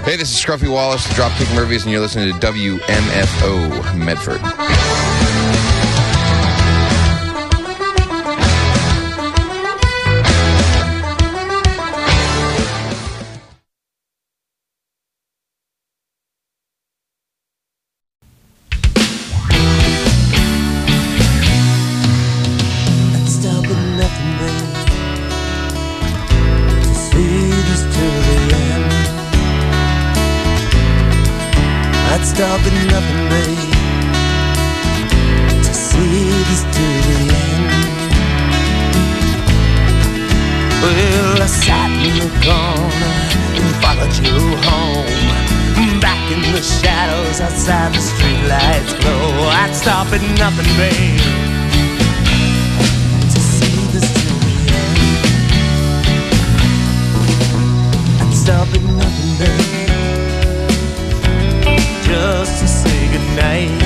Hey, this is Scruffy Wallace, Dropkick Murphys, and you're listening to WMFO Medford. Stop at nothing, babe, to see this to the end. Well, I sat in the corner and followed you home, back in the shadows outside the streetlights glow. I'd stop at nothing, babe, to see this to the end. I'd stop at nothing, babe, just to say goodnight.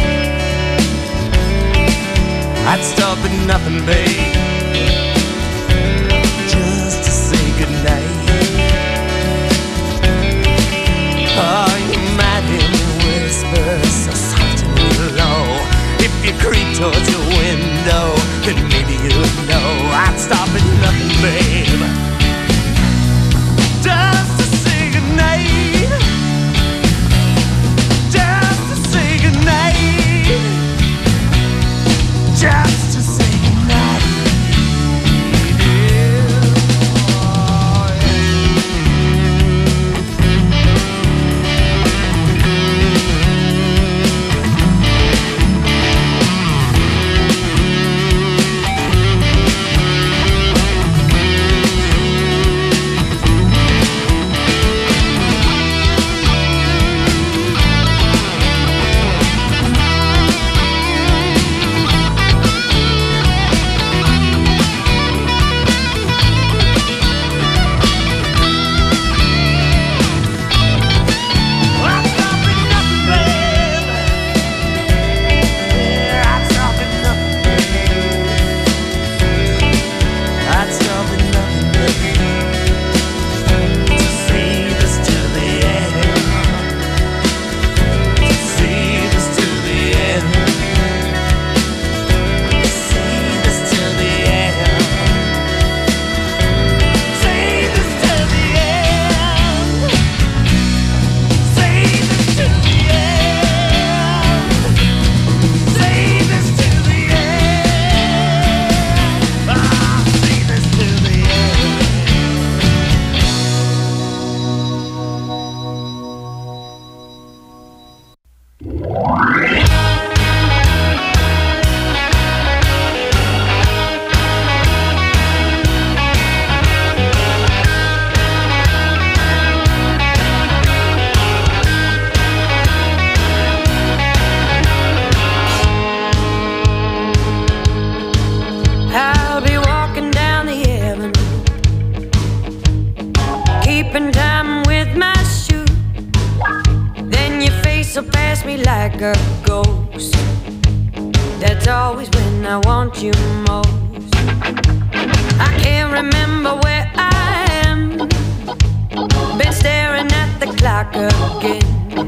I'd stop at nothing, babe, just to say goodnight. Oh, you might hear me whisper so soft and low. If you creep towards your window, then maybe you'd know. I'd stop at nothing, babe, just to say goodnight. Just to say goodnight. like a ghost. That's always when I want you most. I can't remember where I am. Been staring at the clock again,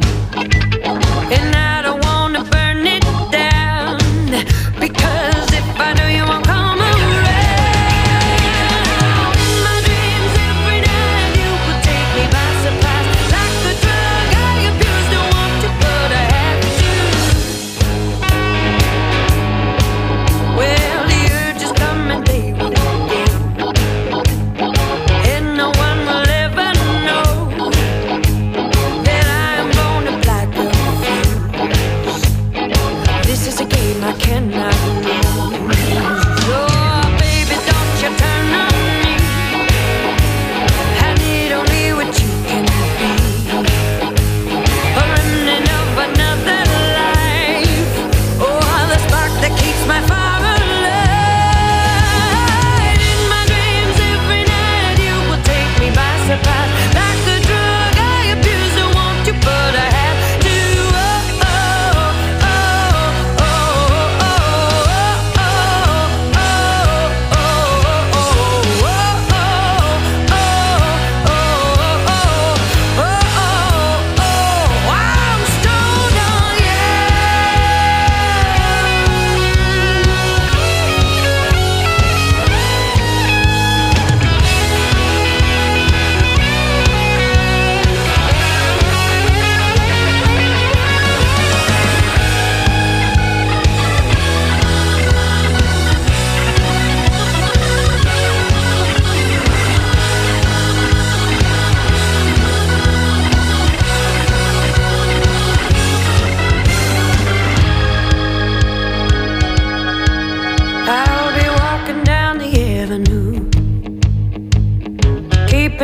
and I don't wanna burn it down, because if I do you won't come around. My dreams every night, you could take me by surprise. Like the drug I abuse, don't want you but I have to. Well, the urge is coming day with day, and no one will ever know that I am born to black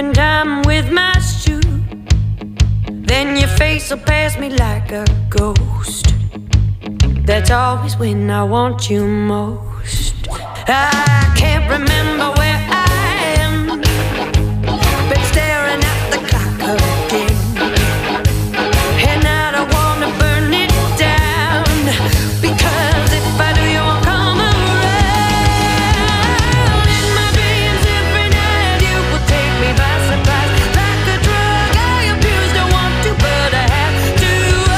spend time with my shoe. Then your face will pass me like a ghost. That's always when I want you most. I can't remember where I am. Been staring at the clock again, and I don't wanna burn it down, because if I do, you won't come around. In my dreams every night, you will take me by surprise, like a drug I abuse, don't want to, but I have to.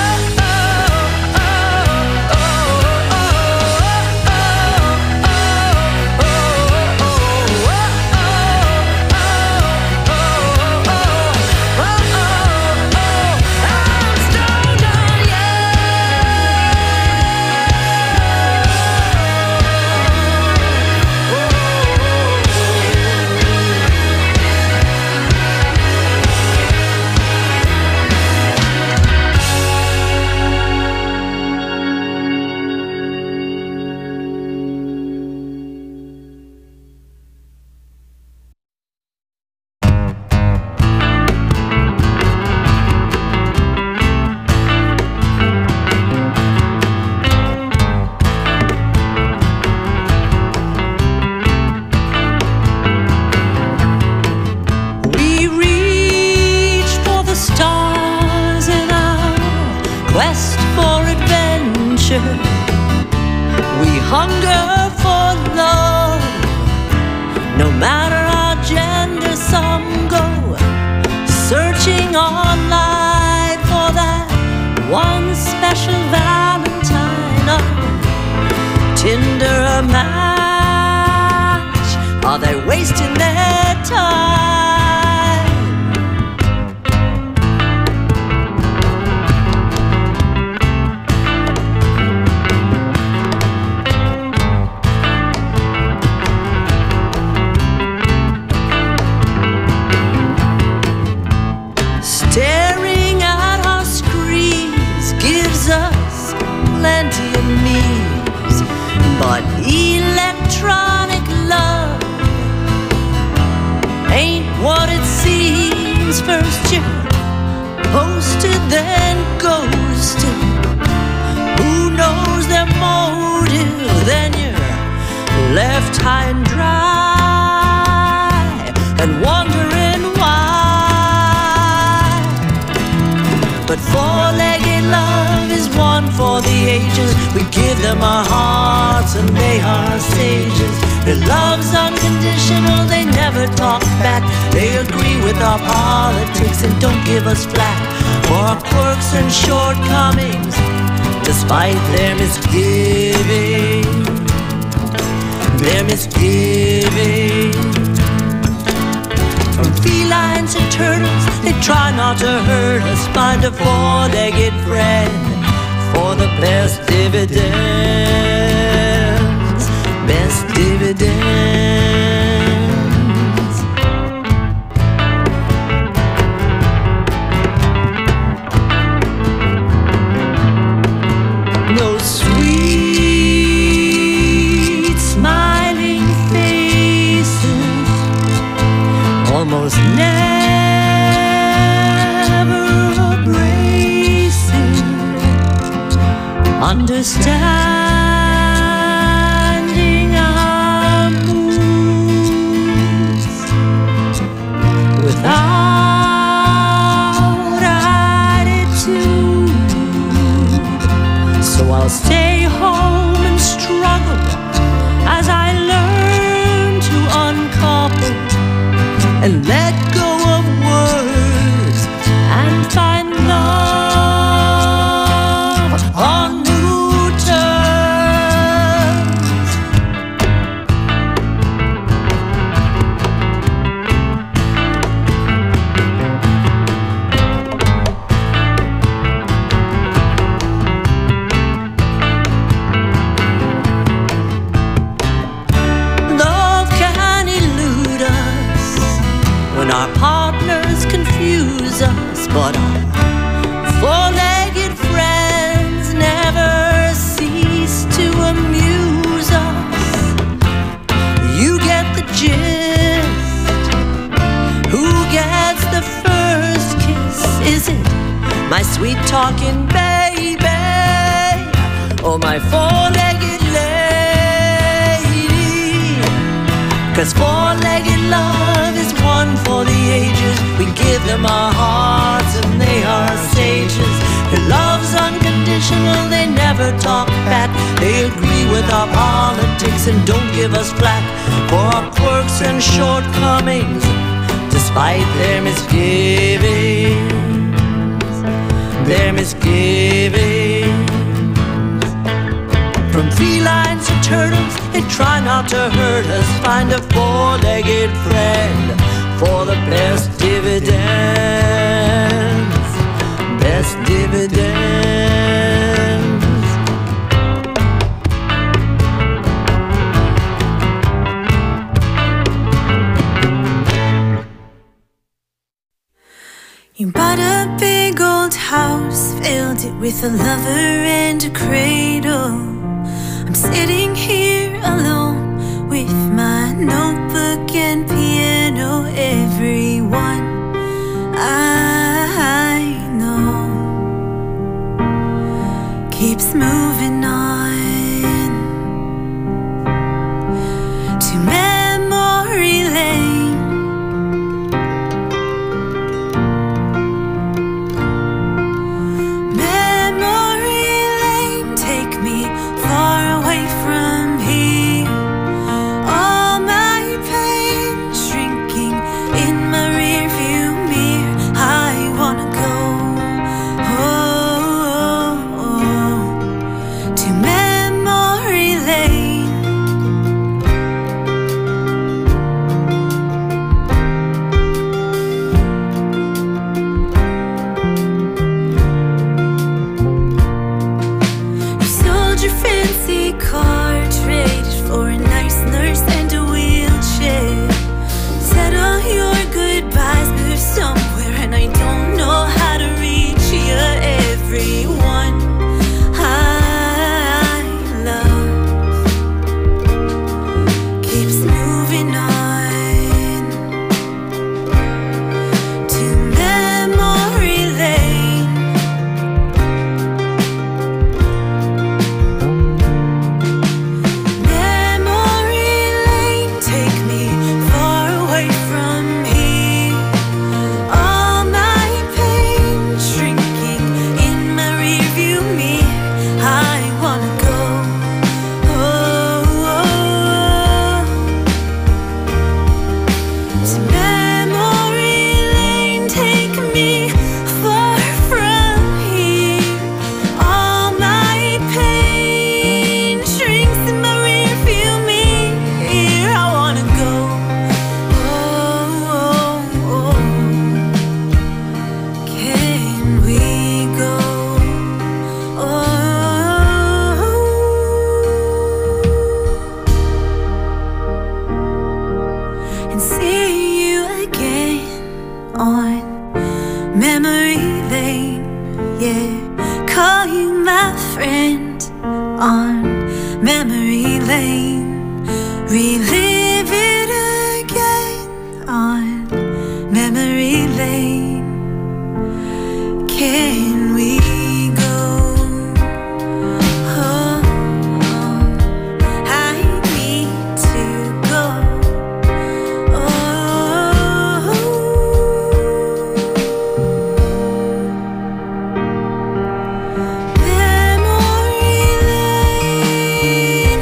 Quest for adventure, we hunger for love. No matter our gender, some go searching online for that one special Valentine. Oh, Tinder a match? Are they wasting their time? Staring at our screens gives us plenty of memes, but electronic love ain't what it seems. First you're posted, then ghosted. Who knows their motive? Then you're left high and dry and wondering why. But four-legged love is one for the ages. We give them our hearts and they are sages. Their love's unconditional, they never talk back. They agree with our politics and don't give us flack for our quirks and shortcomings, despite their misgiving. Their misgiving. From felines to turtles, they try not to hurt us. Find a four-legged friend for the best dividends. Best dividends. No sweet smiling faces, almost never abrasive, understanding our moods without attitude. So I'll stay home and struggle as I learn to uncouple and let go of words and find love on new terms. Love can elude us when our partners confuse us, but our four-legged friends never cease to amuse us. You get the gist. Who gets talking, baby. Oh, my four-legged lady. 'Cause four-legged love is one for the ages. We give them our hearts and they are sages. Their love's unconditional, they never talk back. They agree with our politics and don't give us flack for our quirks and shortcomings, despite their misgivings. Their misgivings. From felines to turtles, they try not to hurt us. Find a four-legged friend for the best dividends. Best dividends. You bought a big old house, filled it with a lover and a cradle. I'm sitting here alone with my notebook and piano. Everyone I know keeps moving on to memory lane. Memory lane, take me far away from here. All my pain shrinking in my rearview mirror. I wanna go to memory lane. You sold your fancy car, traded for a nice nurse and a wheelchair. Said all your goodbyes, moved somewhere, and I don't know how to reach you. Everyone I love keeps moving on to memory lane. Memory lane, take me far away from here. All my pain shrinking in my rearview mirror. I wanna go to memory lane. Take me far from here. All my pain shrinks in my rearview mirror. I wanna go. Can we go? And see you again on memory lane. Yeah, call you my friend on memory lane. Relive it again on memory lane. Can we go? I need to go. Memory lane.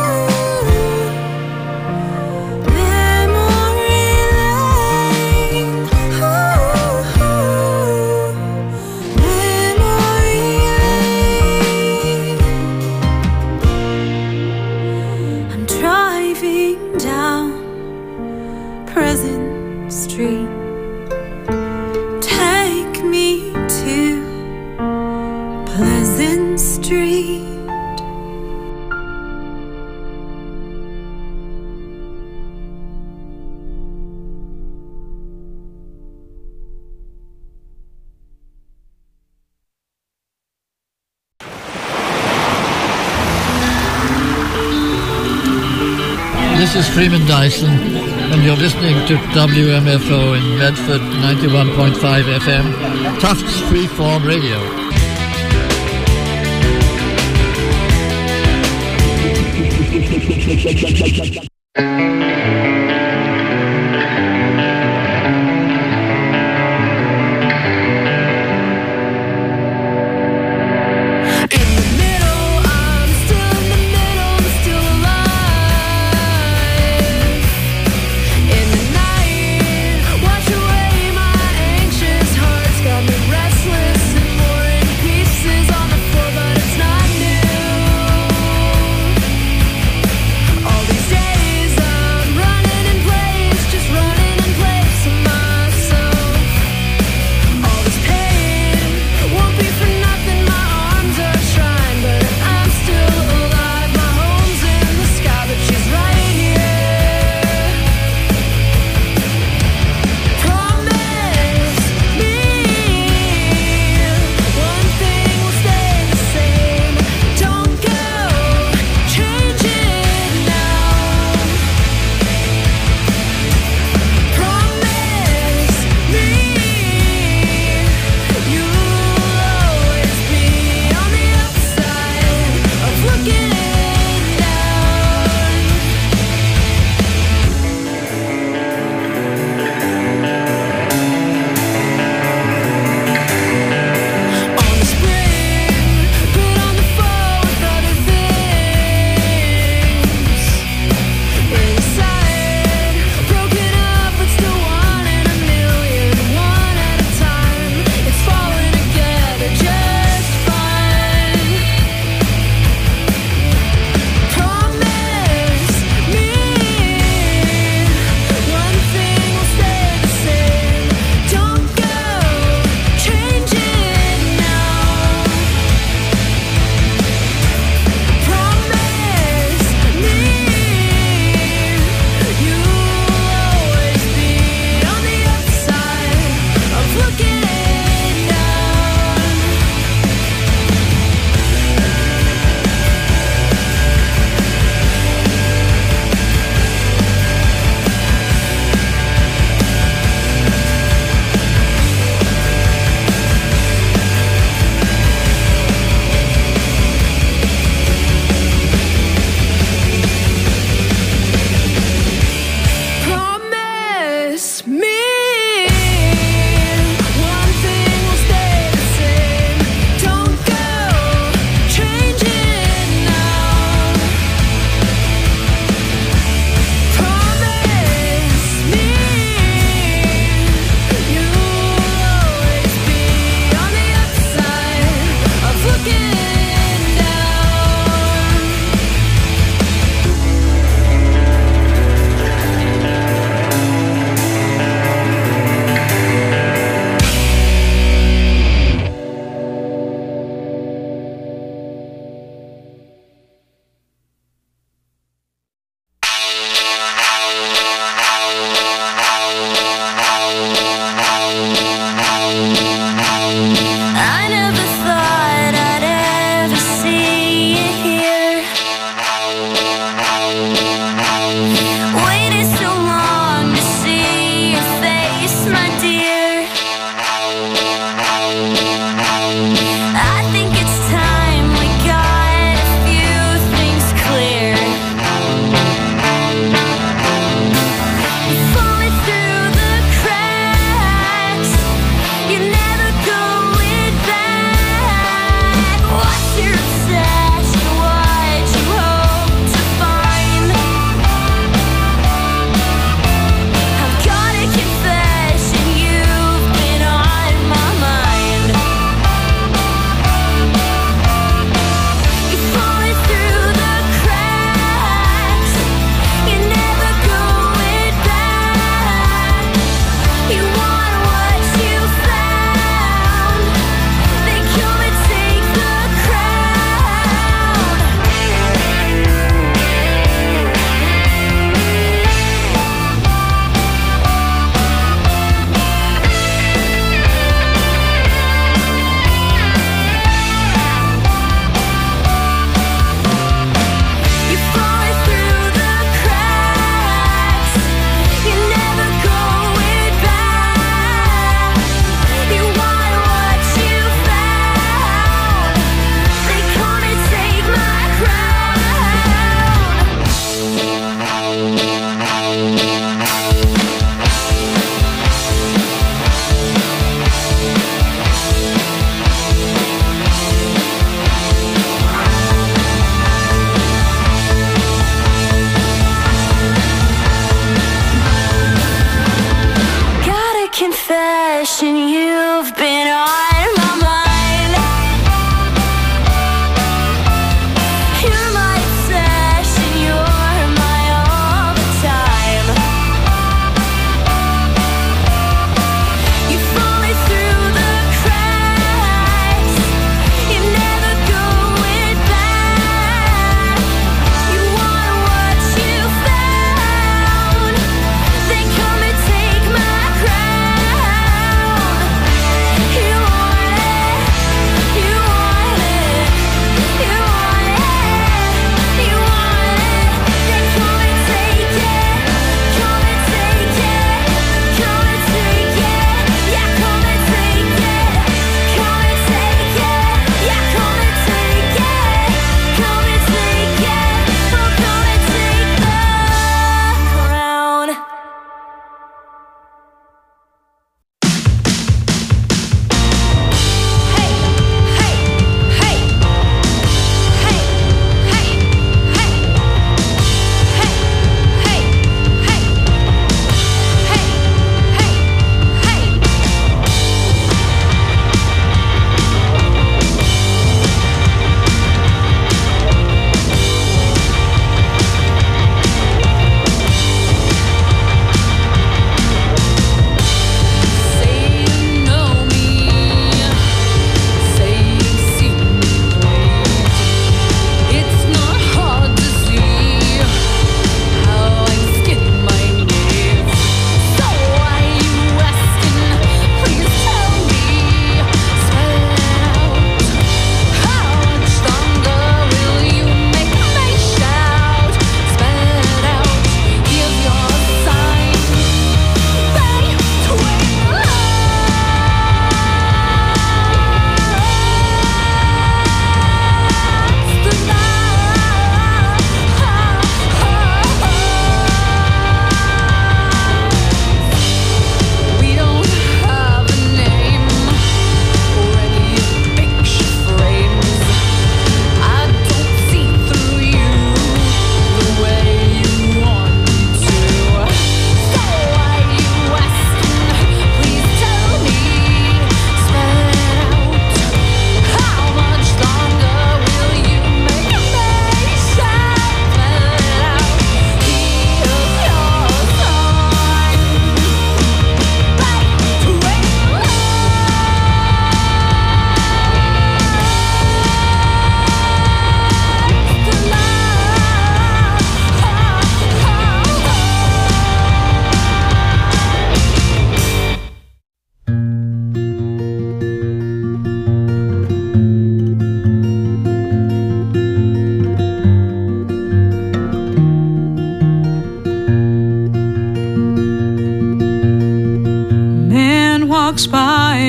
Memory lane. Memory lane. I'm driving down Pleasant Street. Take me to Pleasant Street. This is Freeman Dyson, and you're listening to WMFO in Medford 91.5 FM, Tufts Freeform Radio. All these days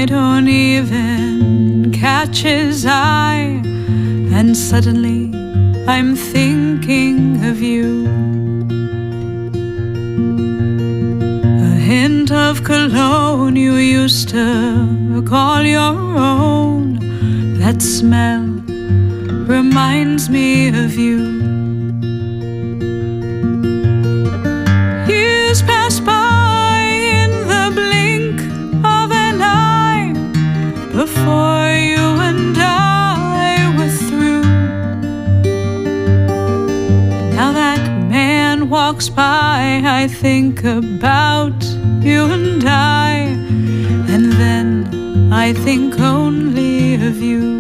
I don't even catch his eye, and suddenly I'm thinking of you. A hint of cologne you used to call your own, that smell reminds me of you. Years pass by in the blink of an eye before you and I were through. Now that man walks by, I think about you and then I think only of you.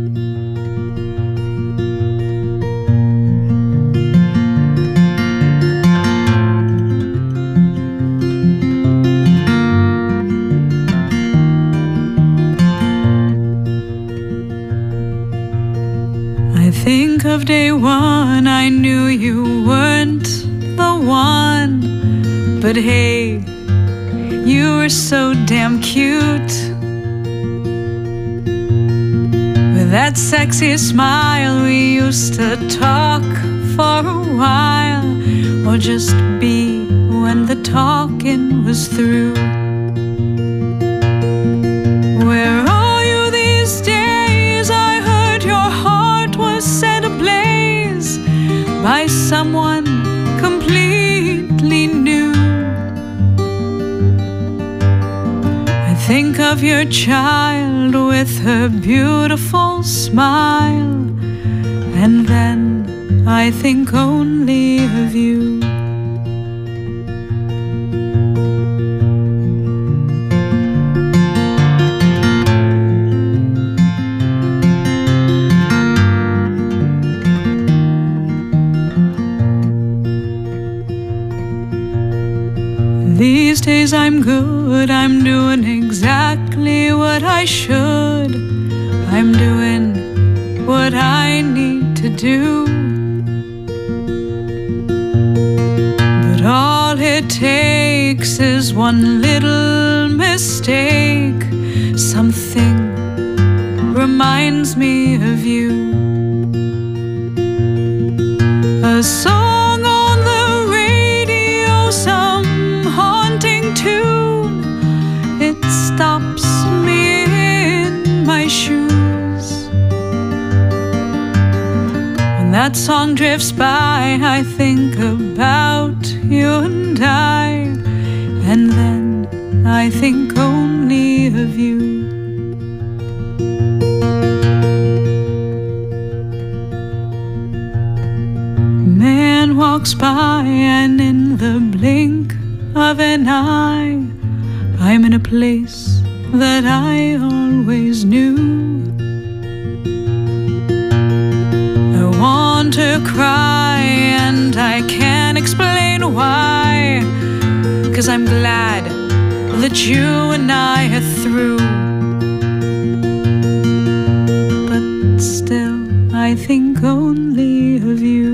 I think of day one, I knew you weren't the one, but hey, you were so damn cute. With that sexy smile, we used to talk for a while, or just be when the talking was through. Where are you these days? I heard your heart was set ablaze by someone completely new. I think of your child with her beautiful smile, and then I think only of you. These days I'm good, I'm doing exactly what I should. I'm doing what I need to do. But all it takes is one little mistake. Something reminds me of you. A song on the radio, some haunting tune, it stops me in my shoes. When that song drifts by, I think about you and then I think only of you. Man walks by, and in the blink of an eye, I'm in a place that I always knew. I want to cry and I can't explain why, 'cause I'm glad that you and I are through. But still I think only of you.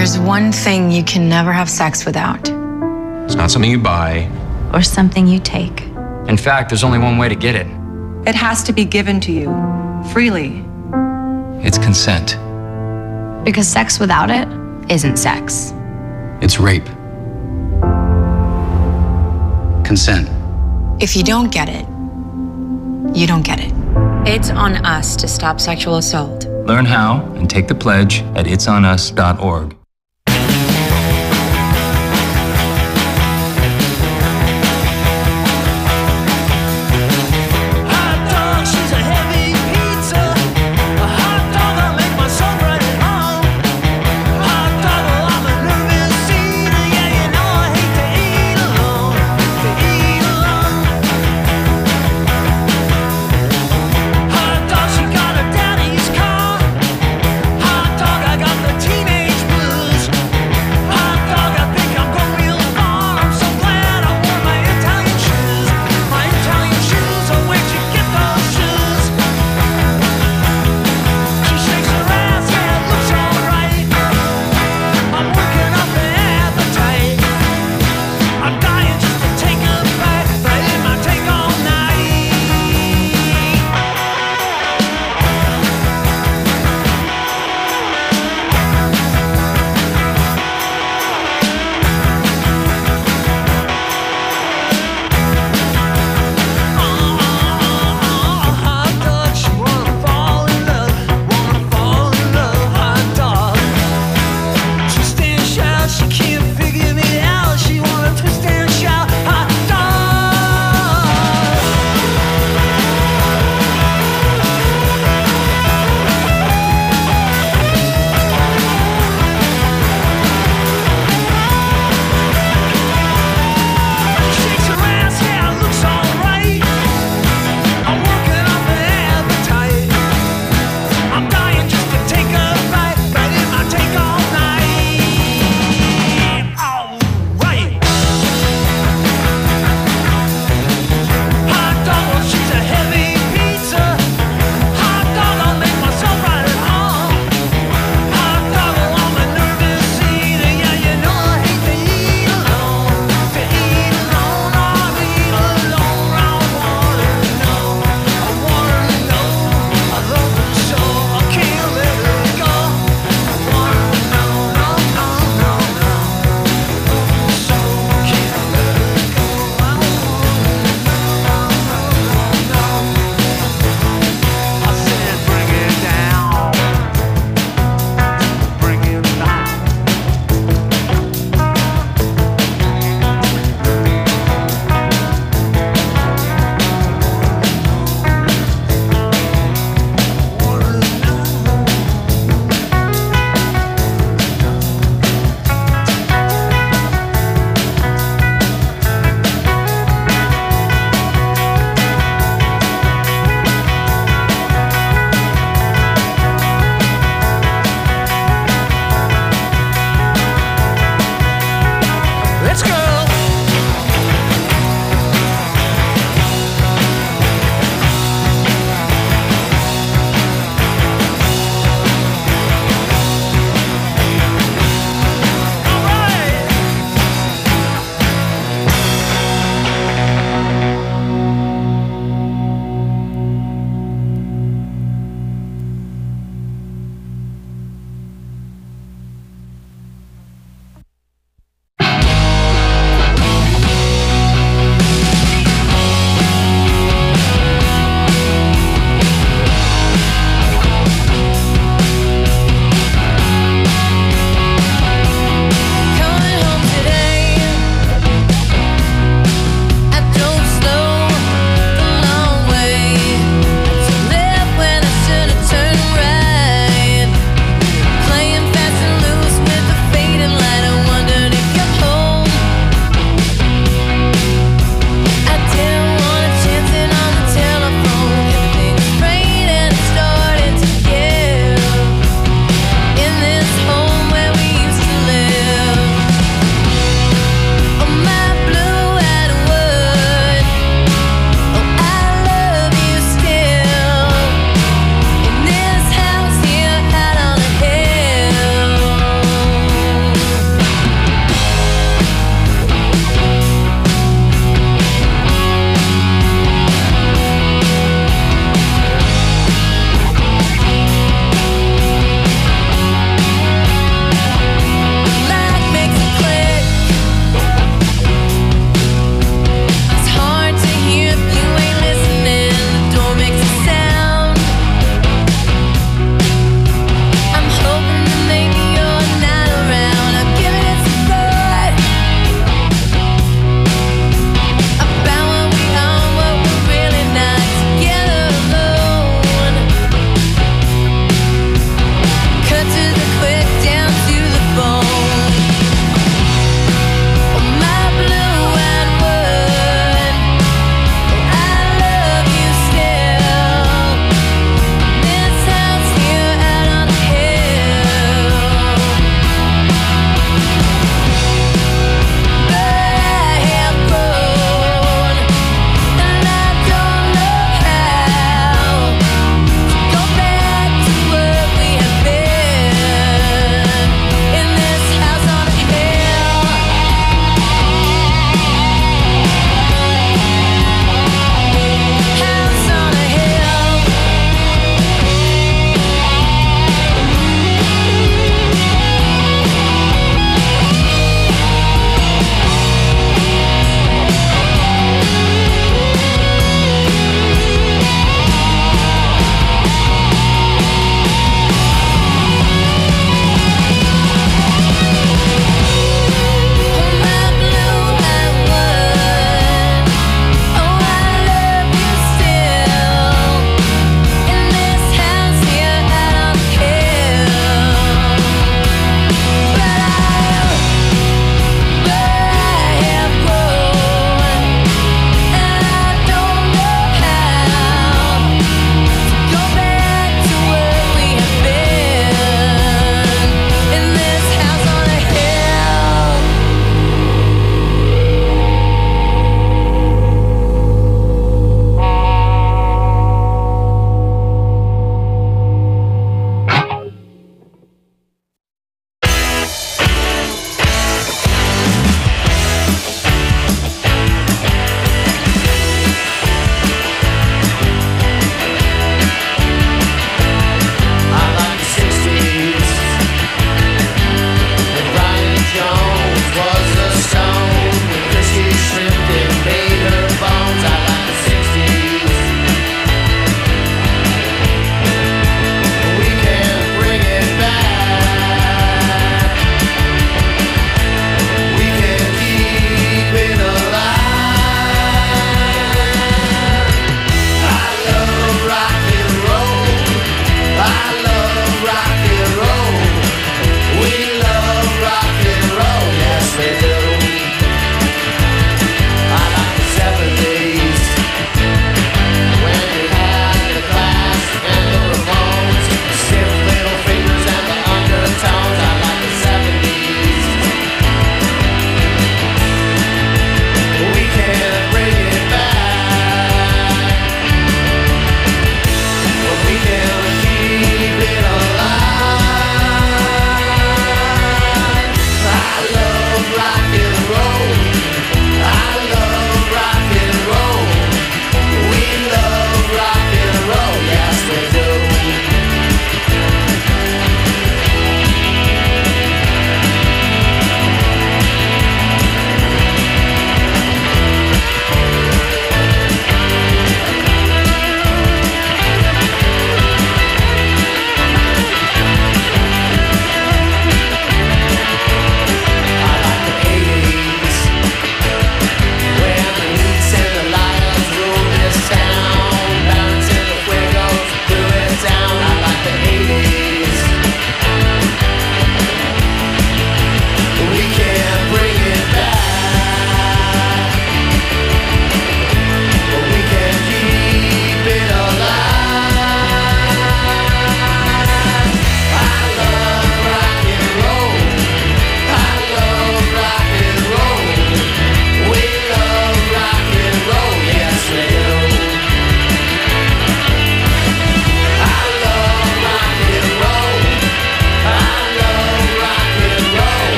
There's one thing you can never have sex without. It's not something you buy. Or something you take. In fact, there's only one way to get it. It has to be given to you, freely. It's consent. Because sex without it isn't sex. It's rape. Consent. If you don't get it, you don't get it. It's on us to stop sexual assault. Learn how and take the pledge at itsonus.org. She got her daddy's car. Hot dog, I got the teenage blues.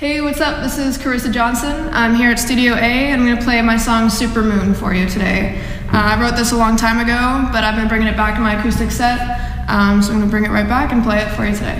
Hey, what's up? This is Carissa Johnson. I'm here at Studio A, and I'm going to play my song Supermoon for you today. I wrote this a long time ago, but I've been bringing it back in my acoustic set, so I'm going to bring it right back and play it for you today.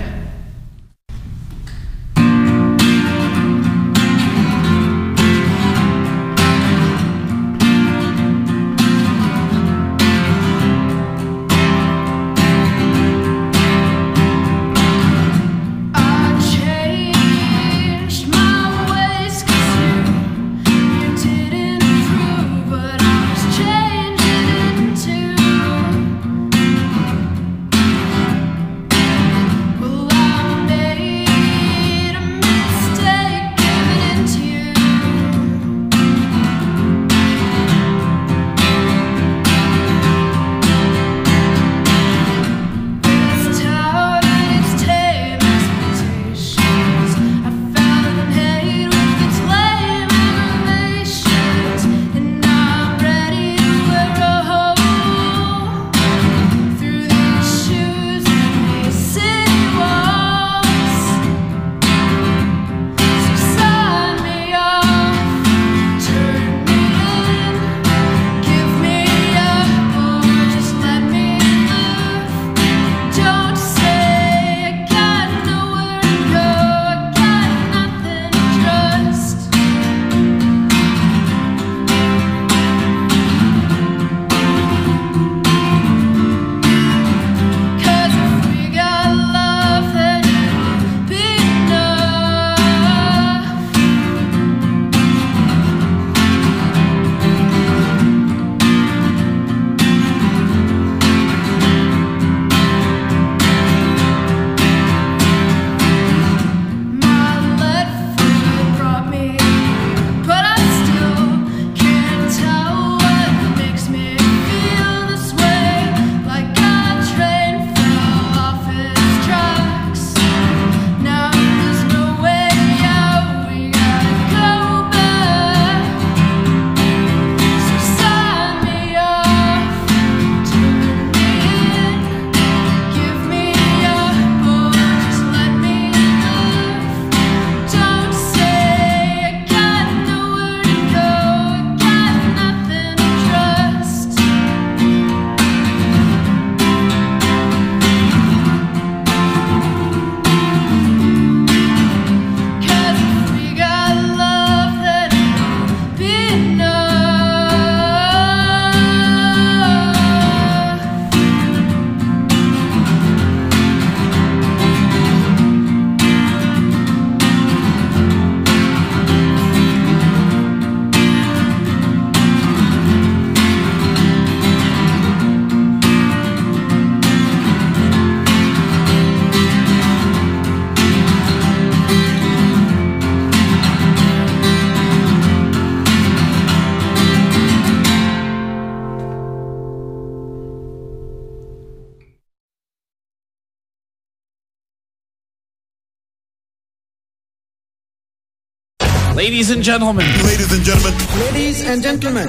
Ladies and gentlemen. Ladies and gentlemen. Ladies and gentlemen.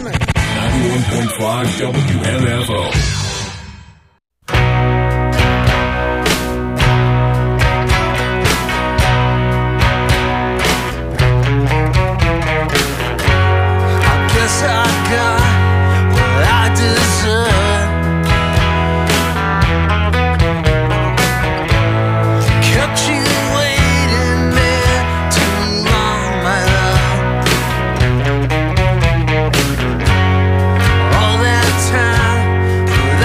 91.5 WMFO. All that time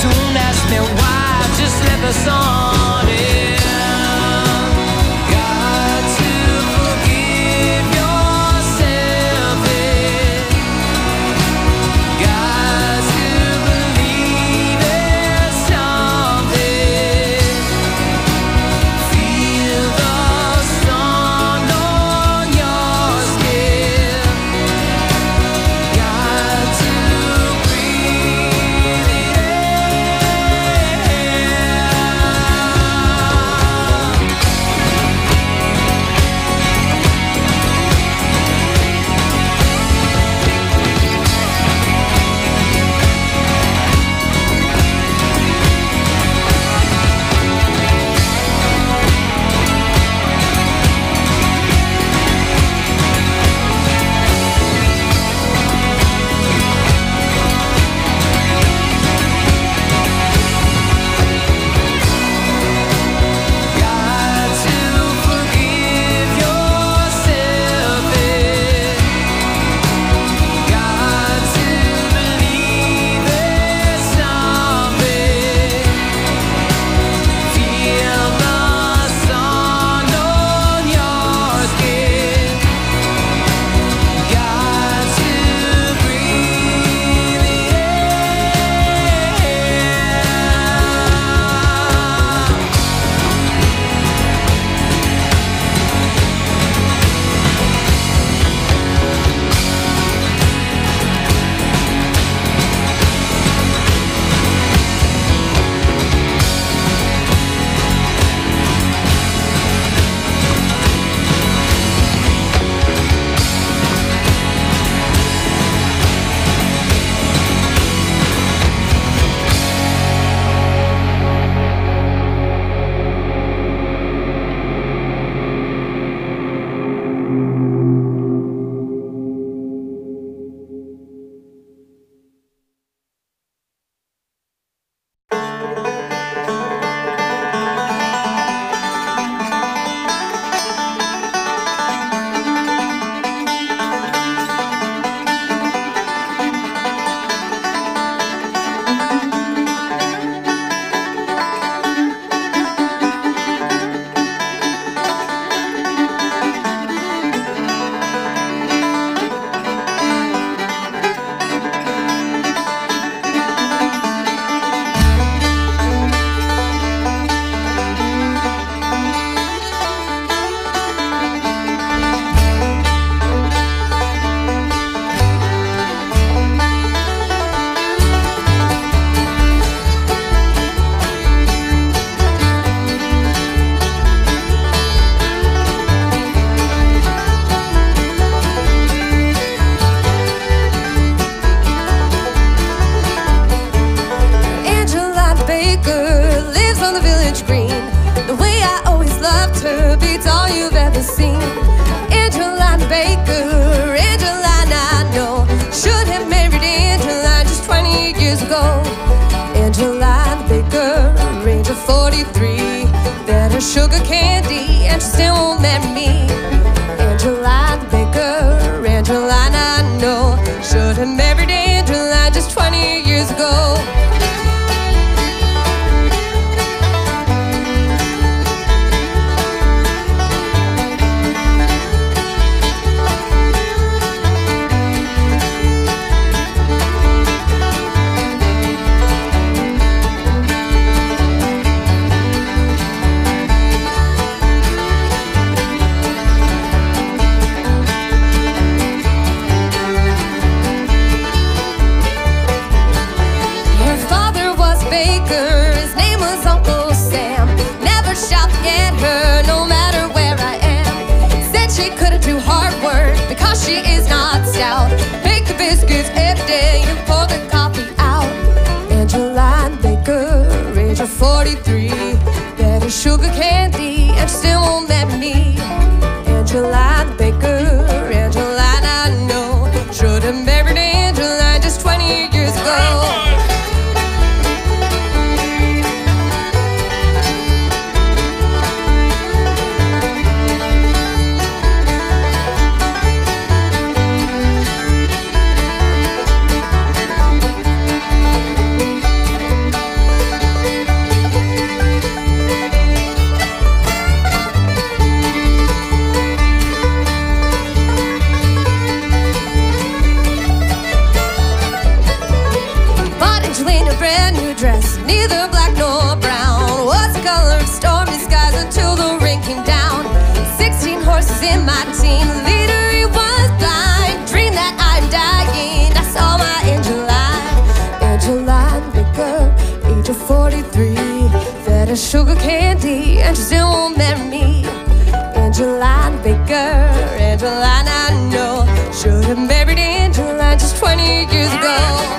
Don't ask me why, just let the sun in. Got to forgive yourself, got to believe in something. Feel the sun on your skin. Got to breathe it sugar candy, and she still won't marry me. Angela the baker, Angelina I know, should have married Angela just 20 years ago. Because she is not stout, bake the biscuits every day and pour the coffee out. Angeline Baker, age of 43, better sugar candy, and she still won't marry me. Angeline Baker, Angeline I know, should have married Angeline just 20 years ago. neither black nor brown. Was the color of stormy skies until the rain came down. 16 horses in my team, the leader he was blind. Dreamed that I'm dying, I saw my Angeline Baker, age of 43. Fed her sugar candy and she still won't marry me. Angeline Baker, Angeline I know, should have married Angeline just 20 years ago.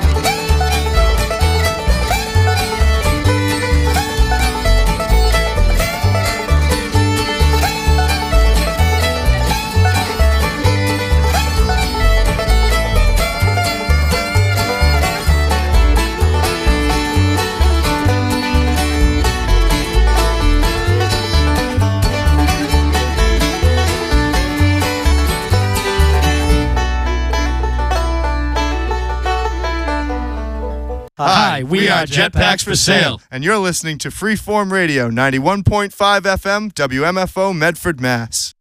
Hi, we are Jetpacks for Sale. And you're listening to Freeform Radio, 91.5 FM, WMFO, Medford, Mass.